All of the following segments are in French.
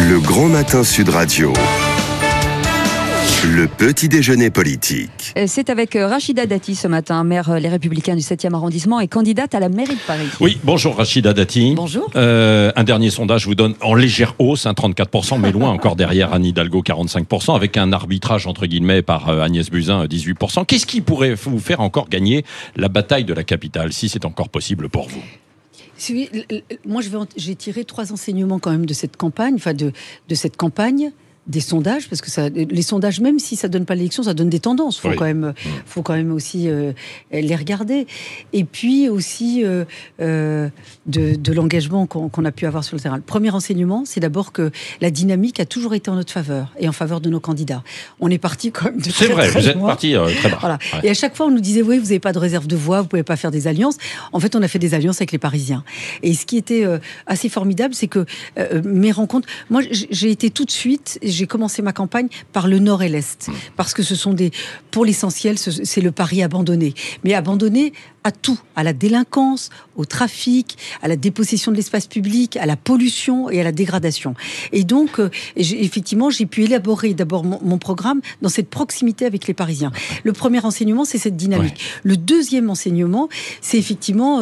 Le Grand Matin Sud Radio. Le petit déjeuner politique. C'est avec Rachida Dati ce matin, maire Les Républicains du 7e arrondissement et candidate à la mairie de Paris. Oui, bonjour Rachida Dati. Bonjour. Un dernier sondage vous donne en légère hausse, 34%, mais loin encore derrière Anne Hidalgo, 45%, avec un arbitrage entre guillemets par Agnès Buzyn, 18%. Qu'est-ce qui pourrait vous faire encore gagner la bataille de la capitale, si c'est encore possible pour vous ? Moi, j'ai tiré 3 enseignements quand même de cette campagne, de cette campagne. Des sondages, parce que les sondages, même si ça donne pas l'élection, ça donne des tendances. Faut quand même aussi les regarder. Et puis aussi de l'engagement qu'on a pu avoir sur le terrain. Le premier enseignement, c'est d'abord que la dynamique a toujours été en notre faveur et en faveur de nos candidats. On est parti quand même de très, très vous êtes loin. parti très bas. Voilà. Ouais. Et à chaque fois, on nous disait, oui, vous n'avez pas de réserve de voix, vous pouvez pas faire des alliances. En fait, on a fait des alliances avec les Parisiens. Et ce qui était assez formidable, c'est que mes rencontres... Moi, j'ai été tout de suite... J'ai commencé ma campagne par le nord et l'est, parce que ce sont pour l'essentiel, c'est le Paris abandonné. Mais abandonné à tout, à la délinquance, au trafic, à la dépossession de l'espace public, à la pollution et à la dégradation. Et donc, effectivement, j'ai pu élaborer d'abord mon programme dans cette proximité avec les Parisiens. Le premier enseignement, c'est cette dynamique. Ouais. Le deuxième enseignement, c'est effectivement,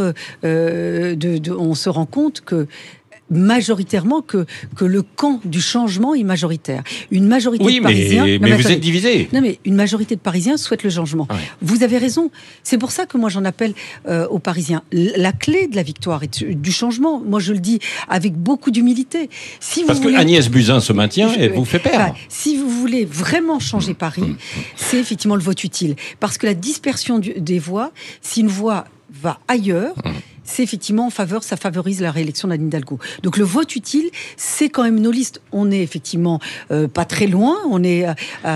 on se rend compte que majoritairement que le camp du changement est majoritaire. Une majorité de Parisiens... mais vous êtes divisés. Non, mais une majorité de Parisiens souhaite le changement. Ouais. Vous avez raison. C'est pour ça que moi, j'en appelle aux Parisiens. La clé de la victoire et du changement, moi, je le dis avec beaucoup d'humilité. Parce que Agnès Buzyn se maintient et vous fait perdre. Si vous voulez vraiment changer Paris, c'est effectivement le vote utile. Parce que la dispersion des voix, si une voix va ailleurs... c'est effectivement ça favorise la réélection d'Anne Hidalgo. Donc le vote utile, c'est quand même nos listes. On est effectivement pas très loin, on est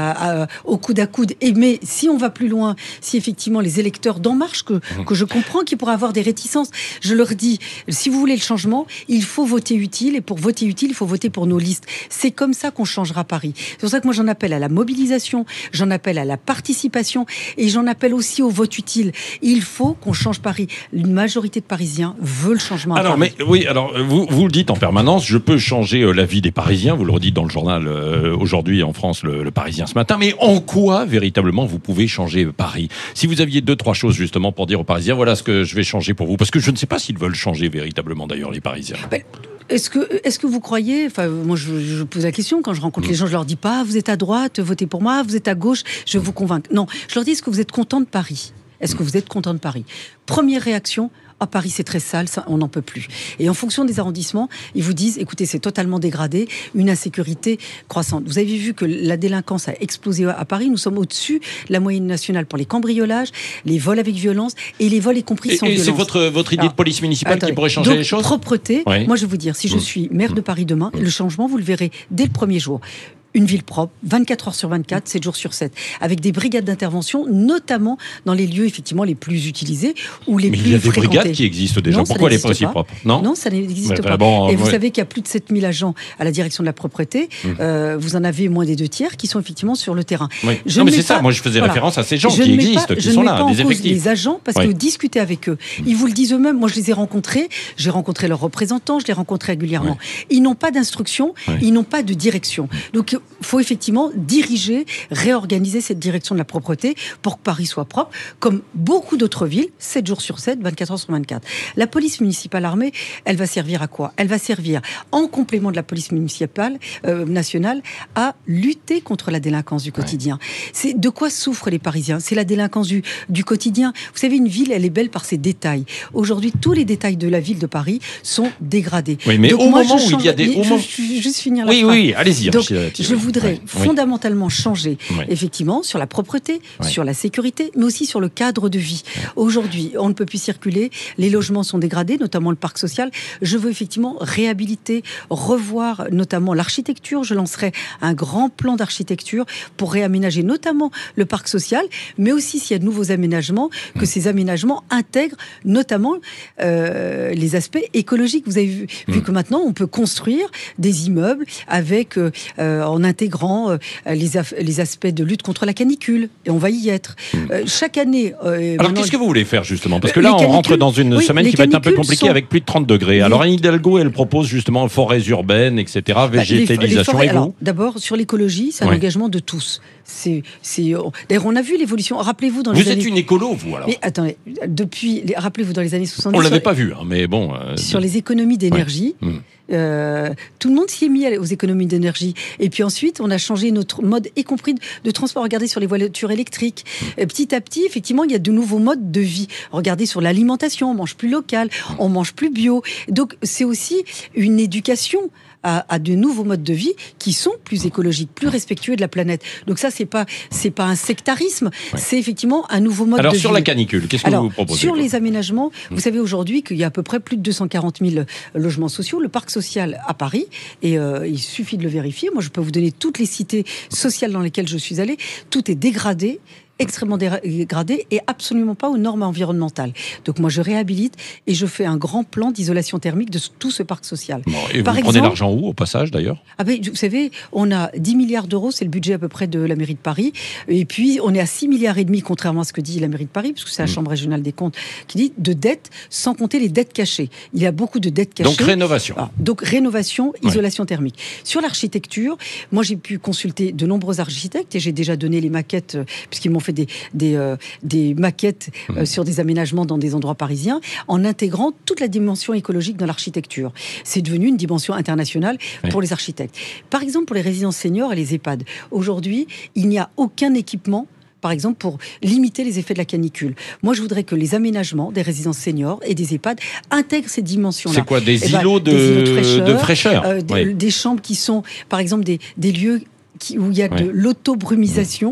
au coude à coude. Mais si on va plus loin, si effectivement les électeurs d'En Marche, que je comprends qu'ils pourraient avoir des réticences, je leur dis, si vous voulez le changement, il faut voter utile. Et pour voter utile, il faut voter pour nos listes. C'est comme ça qu'on changera Paris. C'est pour ça que moi j'en appelle à la mobilisation, j'en appelle à la participation et j'en appelle aussi au vote utile. Il faut qu'on change Paris. Une majorité de Parisiens veut le changement. Alors, mais oui, alors vous le dites en permanence, je peux changer la vie des Parisiens. Vous le redites dans le journal aujourd'hui en France, le Parisien ce matin. Mais en quoi véritablement vous pouvez changer Paris ? Si vous aviez 2-3 choses justement pour dire aux Parisiens, voilà ce que je vais changer pour vous, parce que je ne sais pas s'ils veulent changer véritablement d'ailleurs les Parisiens. Est-ce que vous croyez, moi je pose la question, quand je rencontre les gens, je leur dis pas, vous êtes à droite, votez pour moi, vous êtes à gauche, je vais vous convaincre. Non, je leur dis, est-ce que vous êtes content de Paris ? Est-ce que vous êtes content de Paris ? Première réaction, Paris c'est très sale, ça, on n'en peut plus. Et en fonction des arrondissements, ils vous disent, écoutez, c'est totalement dégradé, une insécurité croissante. Vous avez vu que la délinquance a explosé à Paris, nous sommes au-dessus de la moyenne nationale pour les cambriolages, les vols avec violence et les vols y compris sans violence. Et c'est votre idée de police municipale qui pourrait changer les choses ? Propreté, oui. Moi je vais vous dire, si je suis maire de Paris demain, le changement, vous le verrez dès le premier jour. Une ville propre, 24 heures sur 24, 7 jours sur 7, avec des brigades d'intervention, notamment dans les lieux effectivement les plus utilisés ou les plus fréquentés. Mais il y a des brigades qui existent déjà. Pourquoi les pas aussi propres ? Non, ça n'existe pas. Et vous savez qu'il y a plus de 7000 agents à la direction de la propreté. Vous en avez moins des 2/3 qui sont effectivement sur le terrain. Oui. Non, mais c'est ça. Moi, je faisais référence à ces gens qui existent, qui sont là, des effectifs. Les agents, parce que discuter avec eux, ils vous le disent eux-mêmes. Moi, je les ai rencontrés. J'ai rencontré leurs représentants. Je les rencontre régulièrement. Ils n'ont pas d'instruction. Ils n'ont pas de direction. Donc, il faut effectivement diriger, réorganiser cette direction de la propreté pour que Paris soit propre, comme beaucoup d'autres villes, 7 jours sur 7, 24 heures sur 24. La police municipale armée, elle va servir à quoi ? Elle va servir, en complément de la police municipale nationale, à lutter contre la délinquance du quotidien. C'est de quoi souffrent les Parisiens ? C'est la délinquance du quotidien. Vous savez, une ville, elle est belle par ses détails. Aujourd'hui, tous les détails de la ville de Paris sont dégradés. Oui, mais donc, au moment où il y a des... Juste finir la phrase. Oui, allez-y. Donc, je voudrais fondamentalement changer, effectivement, sur la propreté, sur la sécurité, mais aussi sur le cadre de vie. Aujourd'hui, on ne peut plus circuler, les logements sont dégradés, notamment le parc social. Je veux effectivement réhabiliter, revoir notamment l'architecture. Je lancerai un grand plan d'architecture pour réaménager notamment le parc social, mais aussi s'il y a de nouveaux aménagements, que ces aménagements intègrent notamment les aspects écologiques. Vous avez vu que maintenant, on peut construire des immeubles avec, en intégrant les aspects de lutte contre la canicule. Et on va y être. Chaque année... Alors, qu'est-ce que vous voulez faire, justement? Parce que là, on rentre dans une semaine qui va être un peu compliquée avec plus de 30 degrés. Alors, Anne Hidalgo, elle propose justement forêts urbaines, etc., végétalisation. Les et vous? D'abord, sur l'écologie, c'est un engagement de tous. D'ailleurs, on a vu l'évolution. Rappelez-vous dans les années... Vous êtes une écolo, vous, alors? Mais attendez, rappelez-vous dans les années 70... On l'avait pas vu, hein, mais bon... Sur les économies d'énergie... tout le monde s'y est mis aux économies d'énergie. Et puis ensuite, on a changé notre mode, y compris de transport. Regardez sur les voitures électriques. Petit à petit, effectivement, il y a de nouveaux modes de vie. Regardez sur l'alimentation, on mange plus local, on mange plus bio. Donc, c'est aussi une éducation à de nouveaux modes de vie qui sont plus écologiques, plus respectueux de la planète. Donc ça, c'est pas un sectarisme, c'est effectivement un nouveau mode de vie. Alors sur la canicule, qu'est-ce que vous proposez? Sur les aménagements, vous savez aujourd'hui qu'il y a à peu près plus de 240 000 logements sociaux. Le parc social à Paris, et il suffit de le vérifier. Moi, je peux vous donner toutes les cités sociales dans lesquelles je suis allée. Tout est dégradé, extrêmement dégradé et absolument pas aux normes environnementales. Donc moi je réhabilite et je fais un grand plan d'isolation thermique de tout ce parc social. Bon, et vous prenez l'argent où, au passage, d'ailleurs? Vous savez, on a 10 milliards d'euros, c'est le budget à peu près de la mairie de Paris, et puis on est à 6 milliards et demi, contrairement à ce que dit la mairie de Paris, parce que c'est la Chambre régionale des comptes qui dit de dettes, sans compter les dettes cachées. Il y a beaucoup de dettes cachées. Donc rénovation. Donc rénovation, isolation thermique. Sur l'architecture, moi j'ai pu consulter de nombreux architectes et j'ai déjà donné les maquettes, puisqu'ils m'ont fait des maquettes sur des aménagements dans des endroits parisiens, en intégrant toute la dimension écologique dans l'architecture. C'est devenu une dimension internationale pour les architectes. Par exemple, pour les résidences seniors et les EHPAD, aujourd'hui, il n'y a aucun équipement, par exemple, pour limiter les effets de la canicule. Moi, je voudrais que les aménagements des résidences seniors et des EHPAD intègrent ces dimensions-là. C'est quoi, des îlots de fraîcheur, des chambres qui sont, par exemple, des lieux où il y a de l'autobrumisation.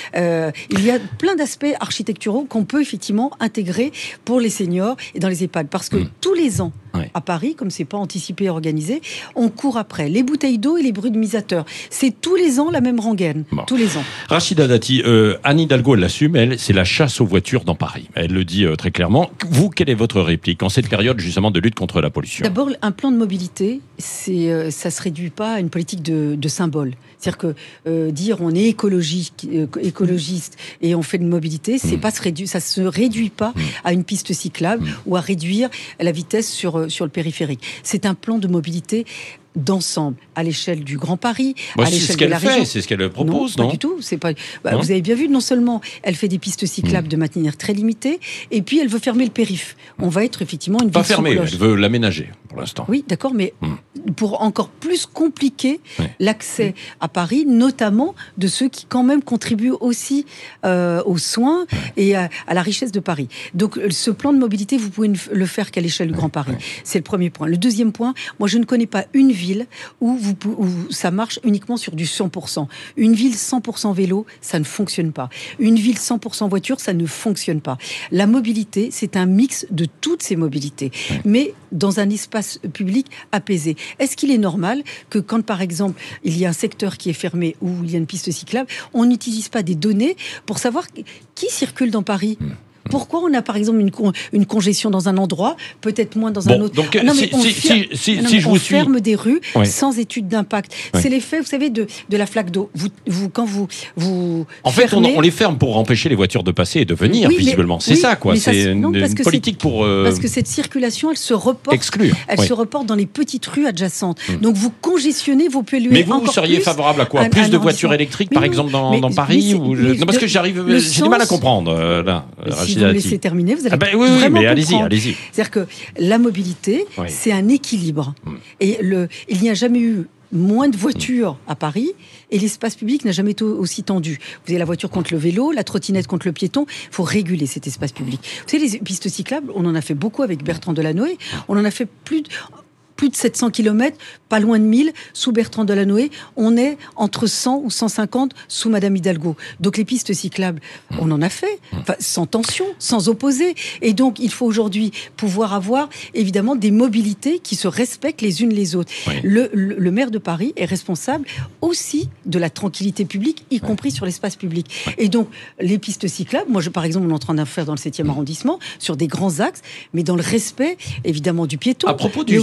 Il y a plein d'aspects architecturaux qu'on peut effectivement intégrer pour les seniors et dans les EHPAD. Parce que tous les ans, à Paris, comme c'est pas anticipé et organisé, on court après les bouteilles d'eau et les brumisateurs. C'est tous les ans la même rengaine. Tous les ans. Rachida Dati, Anne Hidalgo, elle l'assume, c'est la chasse aux voitures dans Paris. Elle le dit très clairement. Vous, quelle est votre réplique en cette période justement de lutte contre la pollution? D'abord, un plan de mobilité, ça se réduit pas à une politique de symbole. C'est-à-dire que dire on est écologiste et on fait de mobilité, c'est pas ça se réduit pas à une piste cyclable ou à réduire la vitesse sur le périphérique. C'est un plan de mobilité d'ensemble, à l'échelle du Grand Paris, à l'échelle de la région. C'est ce qu'elle propose, non? Pas du tout. C'est pas... vous avez bien vu, non seulement elle fait des pistes cyclables de manière très limitée, et puis elle veut fermer le périph'. On va être effectivement une ville sans cloche. Elle veut l'aménager, pour l'instant. Oui, d'accord, mais pour encore plus compliquer l'accès à Paris, notamment de ceux qui quand même contribuent aussi aux soins et à la richesse de Paris. Donc ce plan de mobilité, vous pouvez le faire qu'à l'échelle du Grand Paris. C'est le premier point. Le deuxième point, moi je ne connais pas une ville où ça marche uniquement sur du 100%. Une ville 100% vélo, ça ne fonctionne pas. Une ville 100% voiture, ça ne fonctionne pas. La mobilité, c'est un mix de toutes ces mobilités, mais dans un espace public apaisé. Est-ce qu'il est normal que quand, par exemple, il y a un secteur qui est fermé ou il y a une piste cyclable, on n'utilise pas des données pour savoir qui circule dans Paris ? Pourquoi on a par exemple une congestion dans un endroit, peut-être moins dans un autre? Donc, si on ferme des rues sans étude d'impact. C'est l'effet, vous savez, de la flaque d'eau. Quand vous en fait, on les ferme pour empêcher les voitures de passer et de venir, visiblement. C'est ça, quoi. C'est une politique pour... Parce que cette circulation, elle se reporte. Exclure. Elle se reporte dans les petites rues adjacentes. Donc vous congestionnez, vous polluez. Mais vous seriez favorable à quoi? Plus de voitures électriques, par exemple, dans Paris? Non, parce que j'ai du mal à comprendre, là. Si vous me laissez terminer, vous allez vraiment mais comprendre. allez-y. C'est-à-dire que la mobilité, c'est un équilibre. Et il n'y a jamais eu moins de voitures à Paris et l'espace public n'a jamais été aussi tendu. Vous avez la voiture contre le vélo, la trottinette contre le piéton. Il faut réguler cet espace public. Vous savez, les pistes cyclables, on en a fait beaucoup avec Bertrand Delanoë. On en a fait plus de 700 km, pas loin de 1000, sous Bertrand Delanoë. On est entre 100 ou 150 sous Madame Hidalgo. Donc les pistes cyclables, on en a fait, sans tension, sans opposer. Et donc il faut aujourd'hui pouvoir avoir, évidemment, des mobilités qui se respectent les unes les autres. Le maire de Paris est responsable aussi de la tranquillité publique, y compris sur l'espace public. Et donc les pistes cyclables, moi par exemple, on est en train d'en faire dans le 7e arrondissement, sur des grands axes, mais dans le respect, évidemment, du piéton, mais aussi des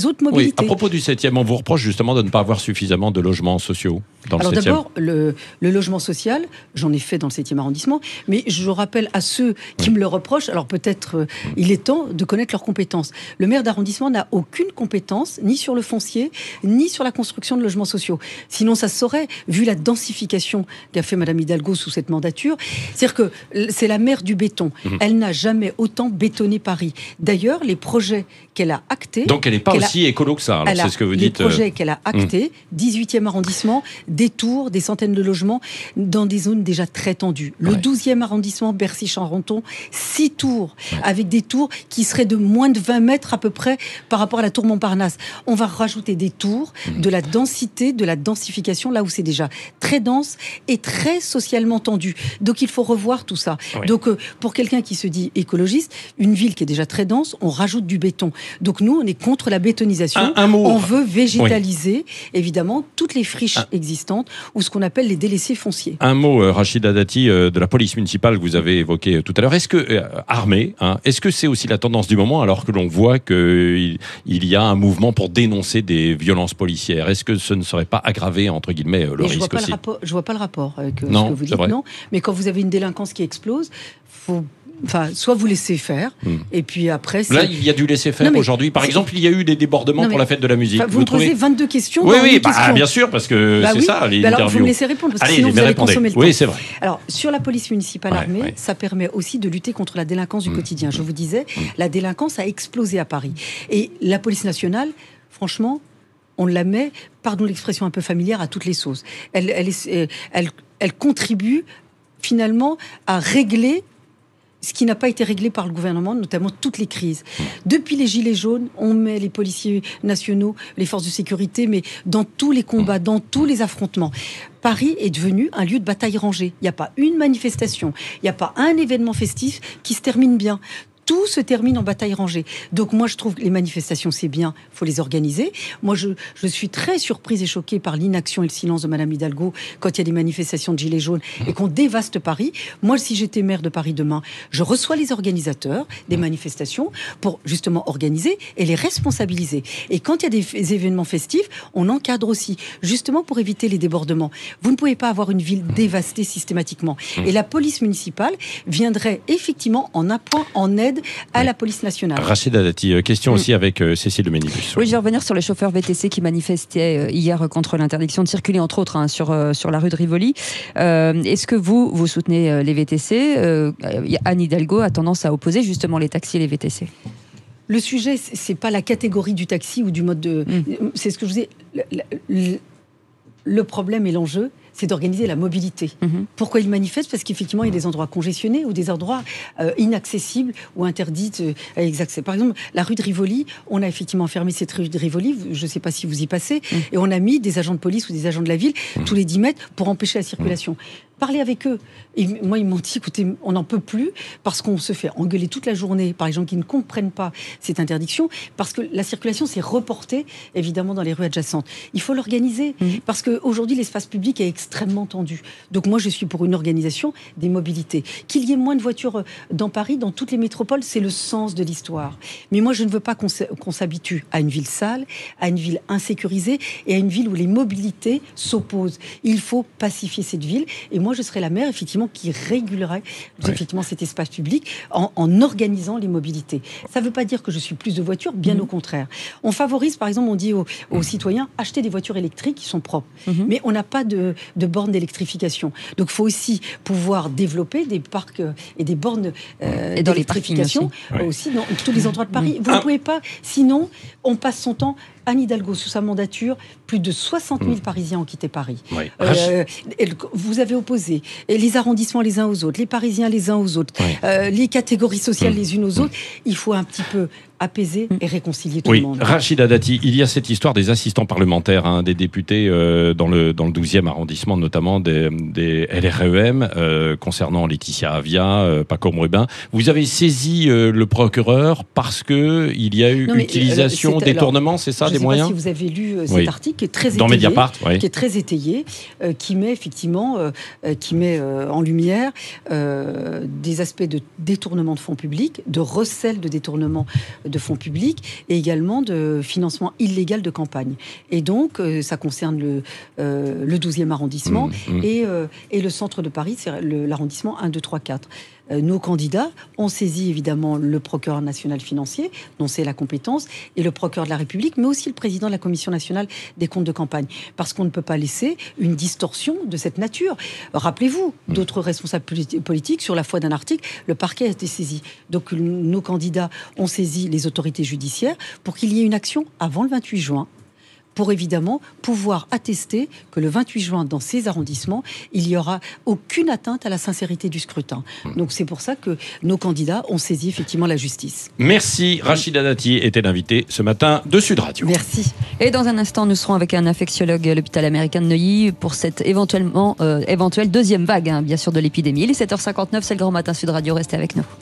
autres Oui, mobilités. à propos du 7e, on vous reproche justement de ne pas avoir suffisamment de logements sociaux dans Alors le 7e. d'abord, le logement social, j'en ai fait dans le 7e arrondissement, mais je rappelle à ceux qui me le reprochent, alors peut-être il est temps de connaître leurs compétences. Le maire d'arrondissement n'a aucune compétence, ni sur le foncier, ni sur la construction de logements sociaux. Sinon, ça se saurait, vu la densification qu'a fait Madame Hidalgo sous cette mandature. C'est-à-dire que c'est la mère du béton. Elle n'a jamais autant bétonné Paris. D'ailleurs, les projets qu'elle a actés... Donc elle n'est pas aussi écolo que ça, alors c'est ce que vous dites. Les projets qu'elle a actés, 18e arrondissement, des tours, des centaines de logements, dans des zones déjà très tendues. Le 12e arrondissement, Bercy-Charenton, 6 tours, avec des tours qui seraient de moins de 20 mètres à peu près par rapport à la tour Montparnasse. On va rajouter des tours, de la densité, de la densification, là où c'est déjà très dense et très socialement tendu. Donc il faut revoir tout ça. Oui. Donc pour quelqu'un qui se dit écologiste, une ville qui est déjà très dense, on rajoute du béton. Donc nous, on est contre la bétonisation. Un mot. On veut végétaliser, évidemment, toutes les friches existantes ou ce qu'on appelle les délaissés fonciers. Un mot, Rachida Dati, de la police municipale que vous avez évoqué tout à l'heure. Est-ce que, armée, est-ce que c'est aussi la tendance du moment alors que l'on voit qu'il y a un mouvement pour dénoncer des violences policières? Est-ce que ce ne serait pas aggravé, entre guillemets, le risque aussi? Je vois pas le rapport avec ce Non, que vous c'est dites, vrai. non. Mais quand vous avez une délinquance qui explose, soit vous laissez faire, et puis après... Là, il y a du laisser-faire aujourd'hui. Par exemple, il y a eu des débordements pour la fête de la musique. Vous me posez 22 questions Oui, dans une question. bien sûr, parce que c'est ça, les alors, interviews. vous me laissez répondre, parce que Allez, sinon vous allez répondez. consommer le temps. Oui, c'est vrai. Alors, sur la police municipale armée, ouais. ça permet aussi de lutter contre la délinquance du quotidien. Je vous disais, la délinquance a explosé à Paris. Et la police nationale, franchement, on la met, pardon l'expression un peu familière, à toutes les sauces. Elle contribue finalement à régler ce qui n'a pas été réglé par le gouvernement, notamment toutes les crises. Depuis les Gilets jaunes, on met les policiers nationaux, les forces de sécurité, mais dans tous les combats, dans tous les affrontements. Paris est devenu un lieu de bataille rangée. Il n'y a pas une manifestation, il n'y a pas un événement festif qui se termine bien. Tout se termine en bataille rangée. Donc moi, je trouve que les manifestations, c'est bien, il faut les organiser. Moi, je suis très surprise et choquée par l'inaction et le silence de Madame Hidalgo quand il y a des manifestations de Gilets jaunes et qu'on dévaste Paris. Moi, si j'étais maire de Paris demain, je reçois les organisateurs des manifestations pour justement organiser et les responsabiliser. Et quand il y a des événements festifs, on encadre aussi, justement pour éviter les débordements. Vous ne pouvez pas avoir une ville dévastée systématiquement. Et la police municipale viendrait effectivement en appoint, en aide à la police nationale. Rachida Dati, question aussi avec Cécile de Ménibus. Oui, je vais revenir sur les chauffeurs VTC qui manifestaient hier contre l'interdiction de circuler, entre autres, sur la rue de Rivoli. Est-ce que vous soutenez les VTC? Anne Hidalgo a tendance à opposer justement les taxis et les VTC. Le sujet, c'est pas la catégorie du taxi ou du mode de... C'est ce que je vous disais. Le problème et l'enjeu, c'est d'organiser la mobilité. Pourquoi ils manifestent? Parce qu'effectivement, il y a des endroits congestionnés ou des endroits inaccessibles ou interdits avec accès. Par exemple, la rue de Rivoli, on a effectivement fermé cette rue de Rivoli, je ne sais pas si vous y passez, et on a mis des agents de police ou des agents de la ville tous les 10 mètres pour empêcher la circulation. Parlez avec eux. Et moi, ils m'ont dit, écoutez, on n'en peut plus parce qu'on se fait engueuler toute la journée par les gens qui ne comprennent pas cette interdiction, parce que la circulation s'est reportée, évidemment, dans les rues adjacentes. Il faut l'organiser, parce qu'aujourd'hui, l'espace public est extrêmement tendu. Donc moi, je suis pour une organisation des mobilités. Qu'il y ait moins de voitures dans Paris, dans toutes les métropoles, c'est le sens de l'histoire. Mais moi, je ne veux pas qu'on s'habitue à une ville sale, à une ville insécurisée et à une ville où les mobilités s'opposent. Il faut pacifier cette ville. Et moi, je serais la maire, effectivement, qui régulerait effectivement cet espace public en organisant les mobilités. Ça ne veut pas dire que je suis plus de voitures, bien au contraire. On favorise, par exemple, on dit aux citoyens, achetez des voitures électriques qui sont propres. Mais on n'a pas de bornes d'électrification. Donc, il faut aussi pouvoir développer des parcs et des bornes d'électrification aussi dans tous les endroits de Paris. Vous ne pouvez pas, sinon, on passe son temps. Anne Hidalgo, sous sa mandature, plus de 60 000 Parisiens ont quitté Paris. Vous avez opposé les arrondissements les uns aux autres, les Parisiens les uns aux autres, les catégories sociales les unes aux autres. Il faut un petit peu apaiser et réconcilier tout le monde. Rachida Dati, il y a cette histoire des assistants parlementaires, des députés dans le 12e arrondissement, notamment des LREM, concernant Laetitia Avia, Paco Mrubin. Vous avez saisi le procureur parce que il y a eu utilisation, détournement, c'est ça, des moyens? Je ne sais pas si vous avez lu cet article qui est très étayé, dans Mediapart, qui est très étayé, qui met effectivement en lumière des aspects de détournement de fonds publics, de recel de détournement de fonds publics et également de financement illégal de campagne. Et donc, ça concerne le 12e arrondissement et le centre de Paris, c'est l'arrondissement 1, 2, 3, 4. Nos candidats ont saisi évidemment le procureur national financier, dont c'est la compétence, et le procureur de la République, mais aussi le président de la Commission nationale des comptes de campagne. Parce qu'on ne peut pas laisser une distorsion de cette nature. Rappelez-vous, d'autres responsables politiques, sur la foi d'un article, le parquet a été saisi. Donc nos candidats ont saisi les autorités judiciaires pour qu'il y ait une action avant le 28 juin. Pour évidemment pouvoir attester que le 28 juin, dans ces arrondissements, il n'y aura aucune atteinte à la sincérité du scrutin. Donc c'est pour ça que nos candidats ont saisi effectivement la justice. Merci. Rachida Dati était l'invitée ce matin de Sud Radio. Merci. Et dans un instant, nous serons avec un infectiologue à l'hôpital américain de Neuilly pour cette éventuelle deuxième vague, bien sûr, de l'épidémie. Il est 7h59, c'est le Grand Matin Sud Radio. Restez avec nous.